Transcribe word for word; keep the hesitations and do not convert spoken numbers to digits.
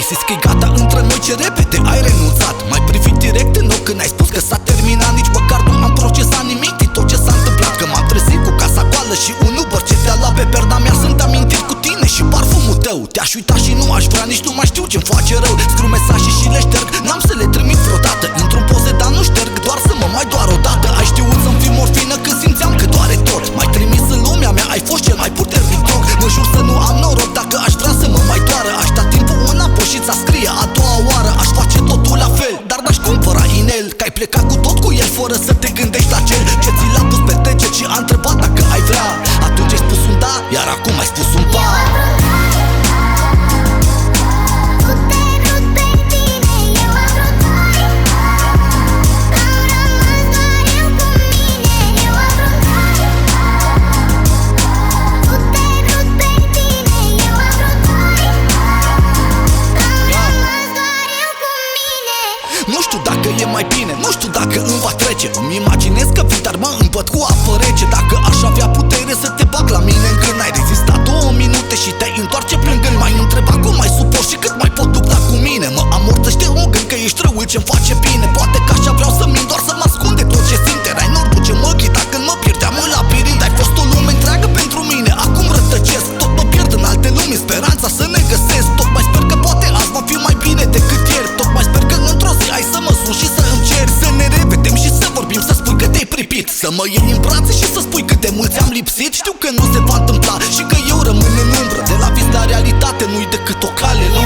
zis că-i gata între noi, ce repede ai renunțat. M-ai privit direct în ochi când ai spus că s-a terminat. Nici măcar nu am procesat nimic din tot ce s-a întâmplat. Că m-am trezit cu casa goală și un Uber ce te-a luat pe perda mea. Sunt amintiri cu tine și parfumul tău. Te-aș uita și nu aș vrea, nici nu mai știu ce-mi face rău. Scriu mesaje și le șterg, n-am să le trimit vreodată. Intru în poze, dar nu șterg, doar să mă mai doar odată. Ai știut să-mi fii morfină când simțeam că doare tot. M-ai trimis în lumea mea, ai fost cel mai puternic drog. Mă jur să nu am noroc, dacă aș vrea să mă mai doară. Aș da timpul înapoi și ți-a scrie a doua oară. Aș face totul la fel, dar n-aș cumpăra inel. Că ai plecat cu tot cu el fără să te gândești la cel ce ți l-a pus pe deget și a întrebat dacă ai vrea. Atunci ai spus un da, iar acum ai spus un ba. Nu știu dacă e mai bine, nu știu dacă îmi va trece. Îmi imaginez că vin, dar mă împăt cu apă rece. Dacă aș avea putere să te bag la mine în gând. Ai rezistat două minute și te-ai întoarce plângând. M-ai întrebat cum mai suport și cât mai pot lupta cu mine. Mă amorțește un gând că ești răul ce-mi face bine. Poate că așa vreau să mint, doar să mă ascund de tot ce simt. Erai nordul ce mă ghita când mă pierdeam în labirint. Ai fost o lume întreagă pentru mine, acum rătăcesc. Tot mă pierd în alte lumi, speranța să ne găsesc. Tot mai sper că poate azi va fi mai bine decât ieri. Tot mai sper că într-o zi ai să mă suni și să îmi ceri să ne revedem și să vorbim, să spui că te-ai pripit. Să mă iei în brațe și să spui cât de mulți am lipsit. Știu că nu se va întâmpla și că eu rămân în umbră. De la vis la realitate nu-i decât o cale lungă.